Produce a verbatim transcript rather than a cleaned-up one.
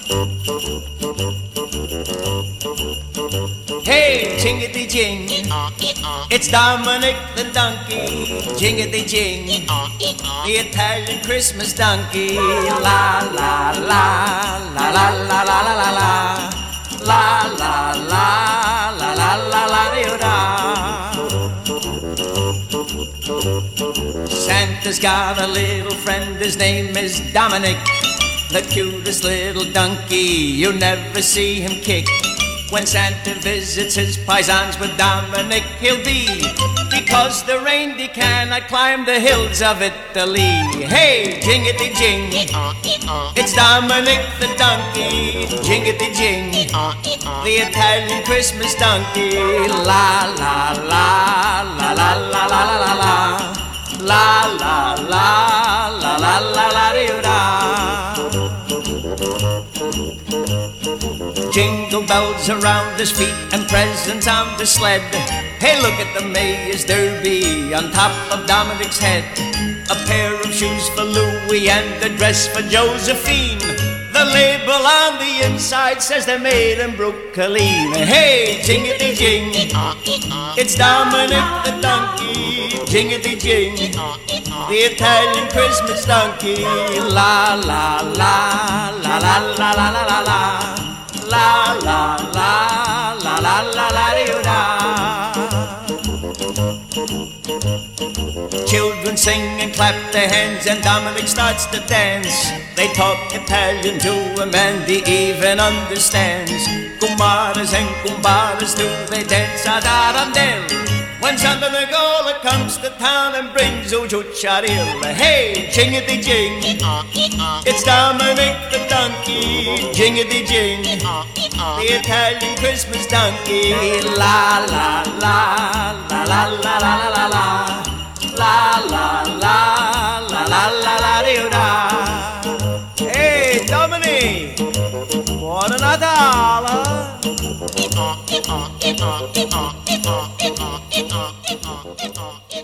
Hey, jingity jing, it's Dominic the donkey. Jingity jing, the Italian Christmas donkey. La la la la la la la la la la la la la la la la la la. Santa's got a little friend, his name is Dominic, the cutest little donkey. You never see him kick. When Santa visits his paisans with Dominic, he'll be, because the reindeer cannot climb the hills of Italy. Hey, jingity jing, it's Dominic the donkey. Jingity jing, the Italian Christmas donkey. La la la la la la la la la la la la la la la la la. Jingle bells around his feet and presents on the sled. Hey, look at the Mayor's Derby on top of Dominic's head. A pair of shoes for Louis and a dress for Josephine. The label on the inside says they're made in Brooklyn. Hey, jingity jing, it's Dominic the donkey. Jingity jing, the Italian Christmas donkey. La la la la la la la la la la. La la la la la la la la. Children sing and clap their hands and Dominic starts to dance. They talk Italian to him and he even understands. Kumbaras and kumbaras do they dance ad arandel. When Santa Nicola comes to town and brings Ujucharil. Hey, jingity jing, it's Dominic the donkey. Jingity jing, the Italian Christmas donkey. La la la la la la la la la la la la la la la la la. Hey, Dominic, buon Natale. Uh, uh, uh, uh, uh, uh, uh, uh, uh, uh, uh.